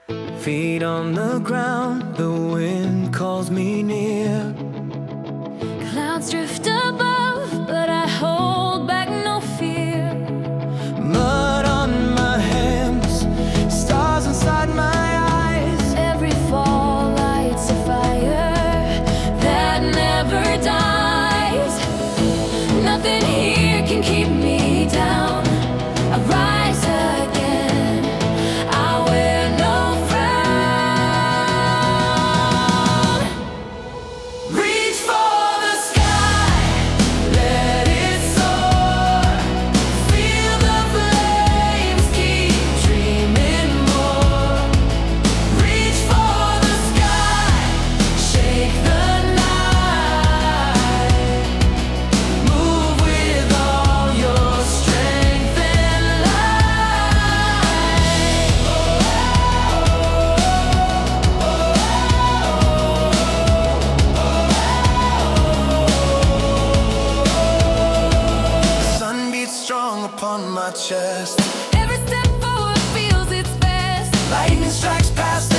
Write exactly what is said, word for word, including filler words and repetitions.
Feet on the ground, the wind calls me near. Clouds drift above, but I hold back no fear. Mud on my hands, stars inside my eyes. Every fall lights a fire that never dies. Nothing here can keep me down. I rise again, I wear no frown. Reach for the sky, let it soar. Feel the flames, keep dreaming more. Reach for the sky, shake the night. Move with all your strength and light. Sun beats strong upon my chest. Every step forward feels its best. Lightning strikes past